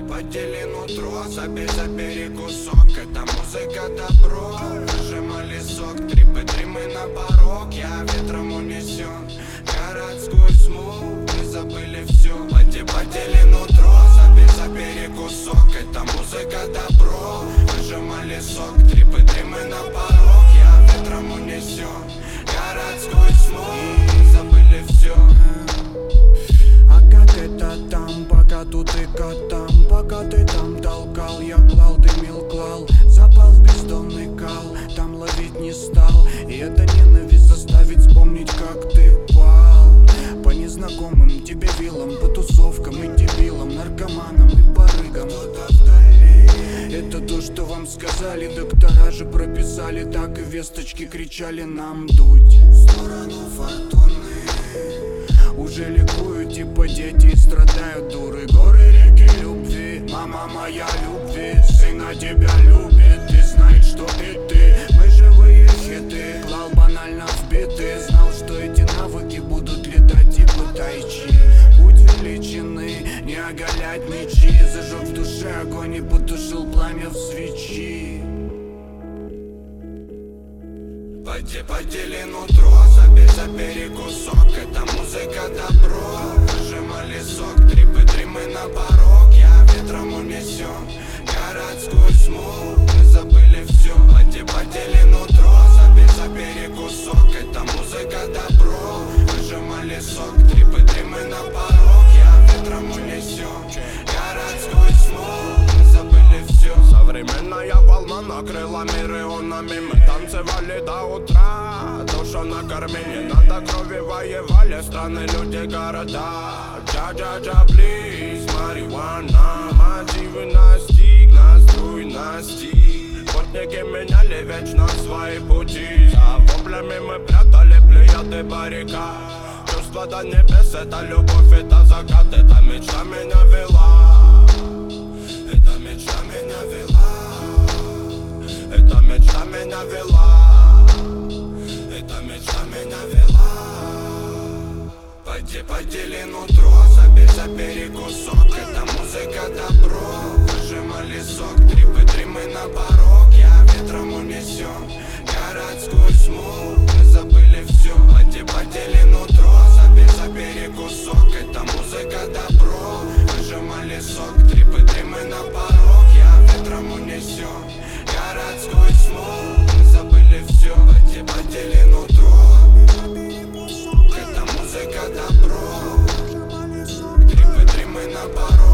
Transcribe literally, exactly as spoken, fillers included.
Подели нутро, забей, забери кусок. Это музыка добро, выжимали сок. Трипы, дримы на порог, я ветром унесен. Городской смог, мы забыли все. Поди, подели нутро, забей, забери кусок. Это музыка добро, выжимали сок. Трипы, дримы на порог, я ветром унесен. Городской смог, мы забыли все. А как это там, пока тут и котам? Пока ты там толкал, я клал, дымил, клал. Запал в бездонный кал, там ловить не стал. И эта ненависть заставит вспомнить, как ты пал. По незнакомым тебе вилам, по тусовкам и дебилам, наркоманам и барыгам. Это то, что вам сказали, доктора же прописали. Так и весточки кричали нам дуть в сторону фортуны. Уже ликуют, типа дети, и страдают дуры. Горы, реки любви, мама моя любви. Сына тебя любит, и знает, что и ты. Мы живые хиты, клал банально в биты. Знал, что эти навыки будут летать типа тайчи. Путь величины, не оголять мечи. Зажег в душе огонь и потушил пламя в свечи. Поди, подели нутро, забей, забери кусок. Это музыка добро, выжимали сок. Трипы, дримы на порог, я ветром унесен. Городской смог, мы забыли все. Поди, подели нутро, забей, забери кусок. Это музыка добро, выжимали сок. Трипы, дримы на порог, я ветром унесен. Городской смог, мы забыли все. Современная волна накрыла мир ионами. Мы танцевали до утра, душу накормили. Надо крови воевали страны, люди, города. Джа-джа-джа, please, марихуана. Мотивы настиг, наструй, настиг. Путники меняли вечно свои пути. За воплями мы прятали плеяды баррикад. Чувство до небес, это любовь, это закат. Это мечта меня вела. Эта мечта меня вела. Эта мечта меня вела. Эта мечта меня вела. Поди, подели нутро, забей, забери кусок. Это музыка добро, выжимали сок. Трипы, дримы на порог, я ветром унесен. Городской смог, мы забыли все. Поди, подели нутро, забей, забери кусок. Это музыка добро, выжимали сок. Трипы, дримы на порог, я ветром унесен. Городской смог, мы забыли все. Поди, подели нутро, это музыка добро. Трипы, дримы на порог.